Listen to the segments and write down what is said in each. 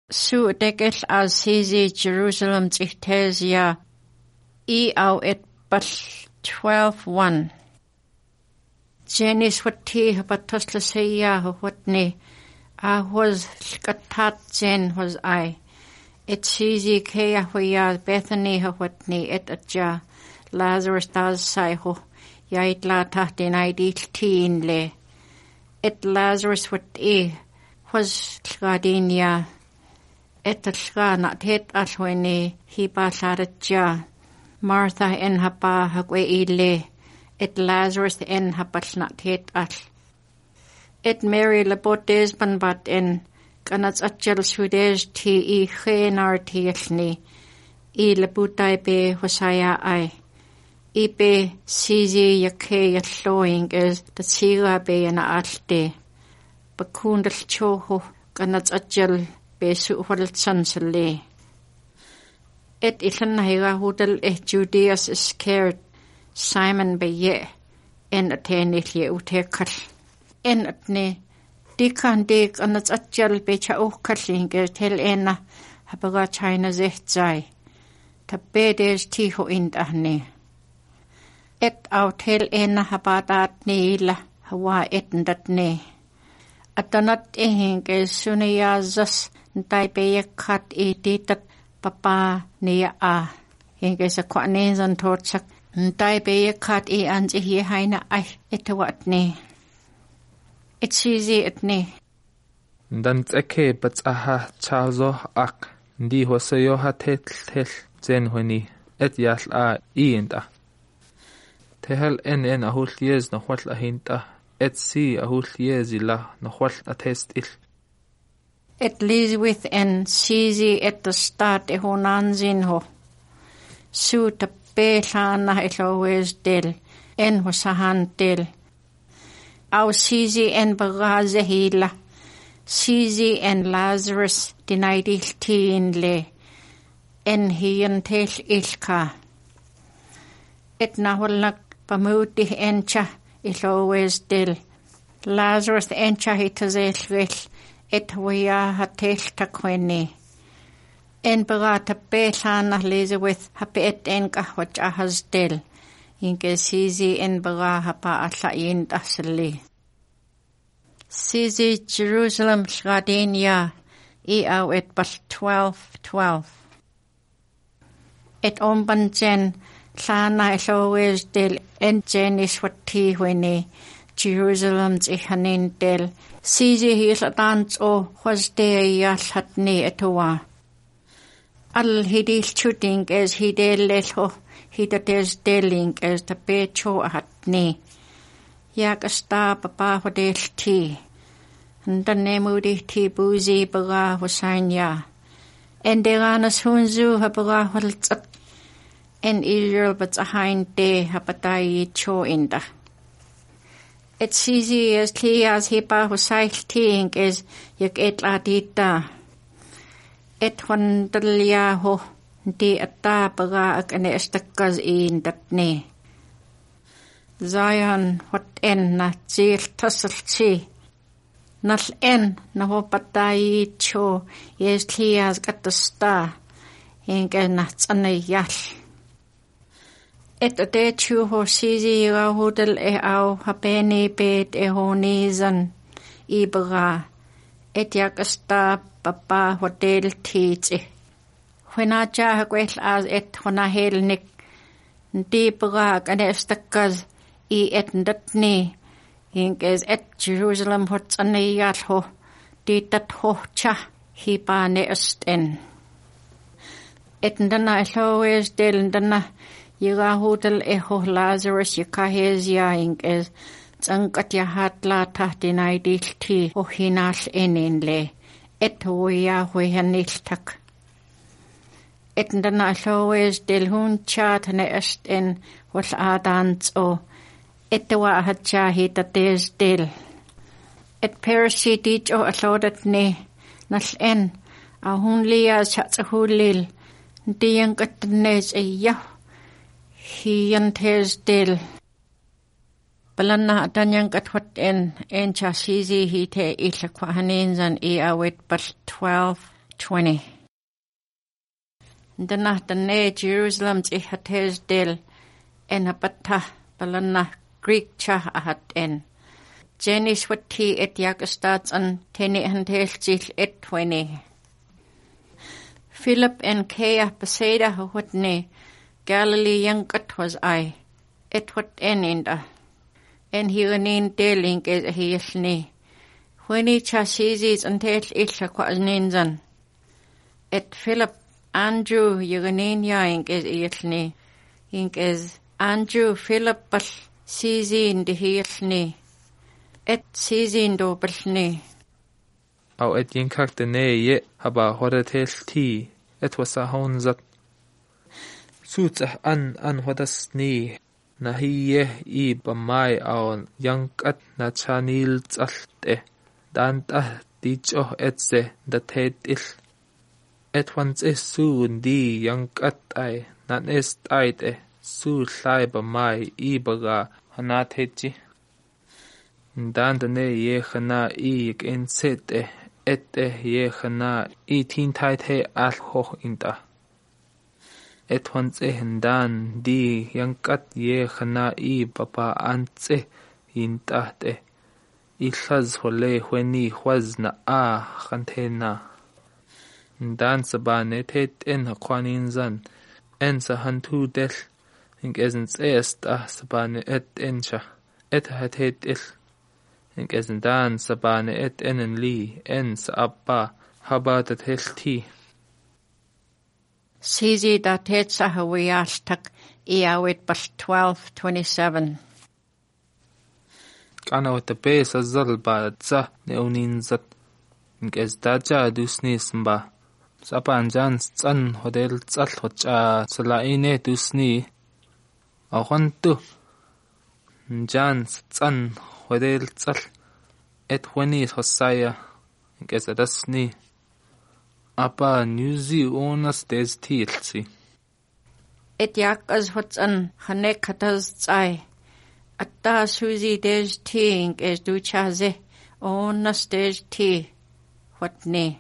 Su dekel as Sizi Jerusalem Zichtezia au et bal 12:1. Jenis wati hapatasla seya hwatni was katat jen was I. Et Sizi kaya hoya Bethany hwatni et atja Lazarus daz saiho yait la tahtin idil teen le. Et Lazarus wati was gadinia. Et alga na het alwene hiba saratja Martha en hapa hakwe ile et Lazarus en hapal na het al et Mary labotes banbat en kanats atjal sudes ti genar tielni labutai be hosaya ai be sizi yake yalloing is the siga be en alte bakundal choho kanats atjal Besu Holtsansele. Et Ilanahira Hudel Judeas is scared Simon Beye en atenitli utekal. En atne dikan dik anats atjal becha ukkalinge tel ena habaga China zechzai. Tabedes tiho indahne. Et au tel ena habadat neila hawa etendatne. Atanat ehinge sunayazas Ntai be kat ditat papa niya Hinge sa kwanin zan tortsak. Ntai be kat anzi hi haina etawat ni. It's easy at ni. Dan tseke bats chazo ak. Ndi hosayo tel zen hweni. Et yasl iinta. Tehel en ahul yes na hwal ahinta. Et si ahul yes ila na hwal atest il. Et Elizabeth en Sizi et the start honanzin ho. Su ta pelana elowes del en hosahan del. Au Sizi en bagaze hila. Sizi en Lazarus dinaidil tiin le. En hiyan tel ilka. Et nahwalnak pamuti encha elowes del. Lazarus encha hitazel et waya hatel takweni. En barata belana Elizabeth hapet en kahwach ahasdel. Inke Sizi en bara hapa atlain tasli. Sizi Jerusalem shradenia au et bal 12:12. Et ombanjen lana elowes del en jenis wati hweni Jerusalem's ihanin del. Sizi hil dance o was de yalhatni etowa. Al hidil shooting as hidel leho hidates deling as the pecho hatni. Yakasta papa hodel tea. And the nemudi tea boozy baga hosanya. And deranas hunzu habaga holzat. And Israel but a hind day hapatai cho inda. It's easy as clear as hipa husail ting is yak et ladita. Et wandalya ho di atta baga ak ane estakaz in datne. Zion what en na zil tassalchi. Nal en na ho patai cho yes clear as gat the star. Inga na tsane yal. Et de chu ho Sizi ra hodel au hapeni bet honizan ibra et yakasta papa hotel teach. When I jahagwel as et hona helnik dibra kanestakaz et datni inkes et Jerusalem hotsaniyat ho ditat ho cha hibane esten. Et dana always del dana Yira hotel eho Lazarus yakahezia inkes tsankat yahatla tahtinai dilti o hinal eninle et hoya hoyanil tak. Et dana always del hun chat ne esten wal adans o et wa hatcha hitates del. Et persi dich o alodat ne nal en a hun liya chatsahulil diyankat nes yah. Hiyan tes del. Balana danyang katwat en cha Sizi hite ilakwahanin zan awit bal 12 20. Danah Jerusalem ihates del en apata balana Greek cha ahat en. Jenis wati et yagastats an teni hantelchil et 20. Philip en Kea Beseda hawatne Galilee yankat was I. Et wat en inda. En hiranin deling es hiilni. Wheni chasizis antel illa kwaazninzan. Et Philip Andrew hiranin yaing es hiilni. Ink es Andrew Philip bal sizin de hiilni. Et sizin do balni. Au et yinkak de ne ye haba horatel ti et wasa honzat. Sutsah an hodas ni. Na hiye I bamai au yankat na chanil tsalte. Danta dicho etse da tetil. Et wans soon di yankat ay nan est aite su llai bamai I baga hanateji. Danta ne ye khana I in sete et ye khana I tin taite al ho inta. Et wans dan di yankat ye khana I papa antse intate. Illaz hole hweni khwazna khantena. Dan sabane tet en khwanin zan. En sa hantu del. Ink esens sabane et encha. Et hatet il. Ink esen dan sabane et enen li. En sa abba habatat helti. Sizi da tetsa hawiyashtak iawit bal 12:27. Kana wata besa zalba tsa neunin zat. Nkes daja dusni samba. Sapa anjan tsan hodel tsal hocha salaine dusni. Awantu. Njan tsan hodel tsal. Et wani hosaya. Nkes adasni. Apa Newsy onas des tilsi. Et yak as hotsan hanek hatas tsai. Atta suzi des ting es duchaze onas des ti. Hotne.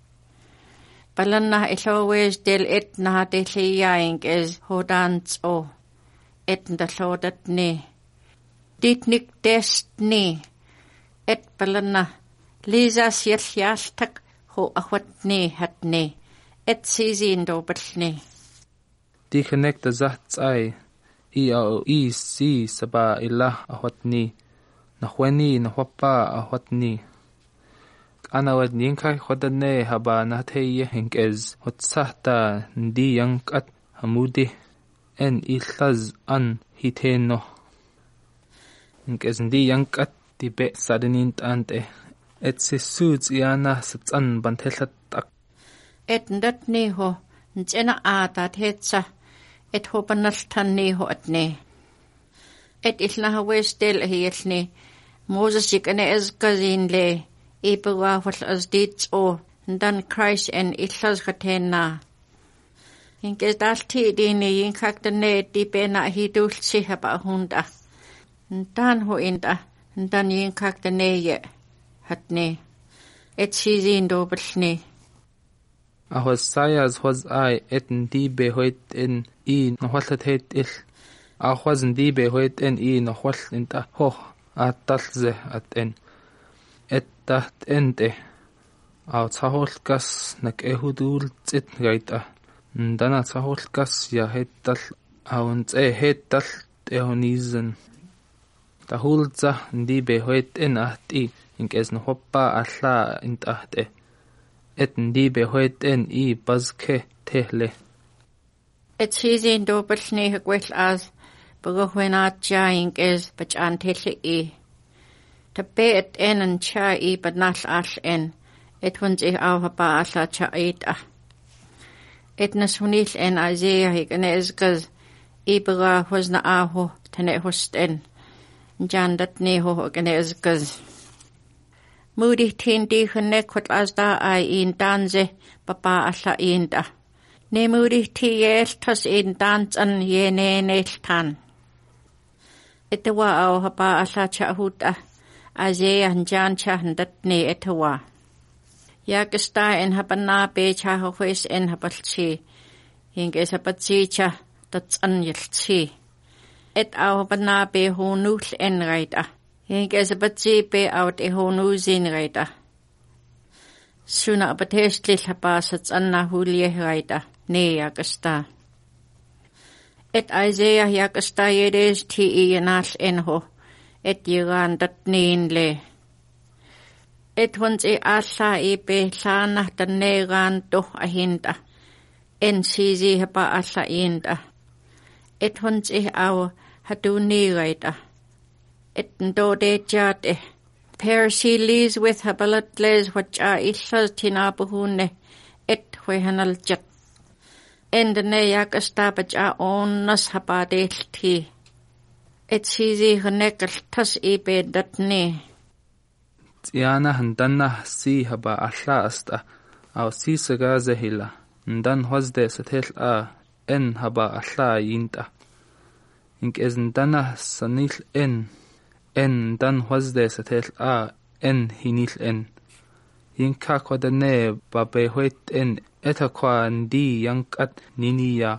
Balanna ilowes del et na de liyaing es hodans o. Et ndalodat ne. Ditnik des ne. Et balanna Lisa sialhyastak ho ahwatne hatne. Et sizin dobalne. Di connect the zats I. I si saba ilah ahwatni. Nahweni nahwapa ahwatni. Anawad ninkai hodane haba nateye hinkez. Hotsahta ndi yankat hamudi. En illaz an hiteno. Hinkez ndi yankat di be sadinint ante. Et sisuds iana satsan bantelhatak. Et ndatni ho. Ntsena aatat hetsa. Et hopanaltan ni ho atne. Et ilnaha westel hiyelni. Moses yikane ezkazin le. Ibawa wal azdits o. Ndan Christ en illaz gatena. Hinkes dalti dini yinkakdane di bena hidulsi haba hunda. Ndan ho inda. Ndan yinkakdane ye. Hatne. Et sizin dobalni. Ahos sayas was I et ndi behoit en I nahwallat het il. Ahwas ndi behoit en I nahwall inta ho atalze at en. Et taht ente. Au tsaholkas nak ehudul tsit gaita. Ndana tsaholkas ya hetal auns hetal ehonizen. Tahulza ndi behoit en ahti inkes nahwappa alla intahte. Et ndi behoit en I bazke tehle. Et sizin dobalni hagwell as. Bagohwenat jaing es bachan tehle I. Tabe et en cha I badnal al en. Et wans au haba alla cha ita. Et nasunil en Isaiah higane ezgaz. I baga hosna aho tane host en. Jandat neho higane ezgaz. Moody tindi hunnek wat as da ai in danze papa alla inda. Ne moody ti tas in dans an ye ne tan. Etawa au hapa alla cha huta. Isaiah jan cha handat ne etawa. Yakasta en habana becha hoes en habalchi. Hinge sabatsicha that's anyalchi. Et au habana be honul en raida. Hinge sabatsi be out e honuzin raida. Suna abatestlil habasats anna hulie raida. Ne yakasta. Et Isaiah yakasta yedes ti yanal enho. Et yiran dat niin le. Et hons alla be llana dan negan do ahinda. En sisi haba alla inda. Et hons au hadu niraida. Et ndo de jate. Persi lis with habalat les wacha illas tinabuhune. Et huehanal jat. Endene yakasta bacha onnas haba delti. Et sisi hanekal tas be dat ne. Tiana handana si haba alla asta au si saga zehila ndan hosde satel en haba alla yinta ink ezndana sanil en dan hosde satel en hinil en yinka kodane babe hoit en etakwa ndi yankat niniya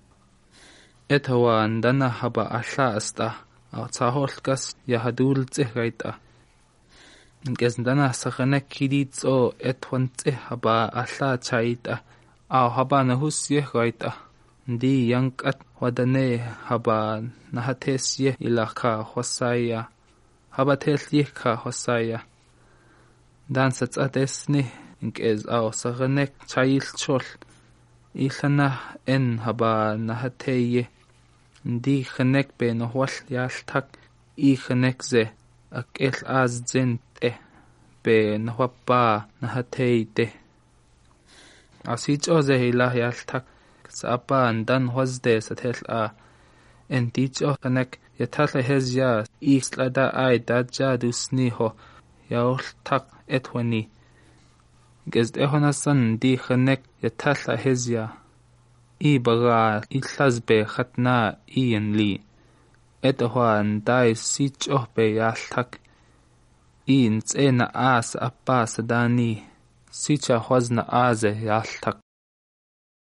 etawa ndana haba alla asta au taholkas yahadul zehgaita Ngesndana sakhanek kidits o etwante haba alla chaita au haba nahusye gaita ndi yankat wadane haba nahatesye ilaka hosaya haba telye ka hosaya dan satsatesni nkez au sakhanek chail chol ilana en haba nahateye ndi khanek be nohwal yaltak I khanek ze akel azzen be nahwapa nahateite asich oze hilah yaltak sapa ndan hosde satel en ticho kanek yatal hezya islada ay dadja dusniho yaltak etwani gezde honasan di khanek yatal hezya I baga itlazbe khatna ienli etwan dai sicho be yaltak in tsena as appa sadani sicha hozna aze yaltak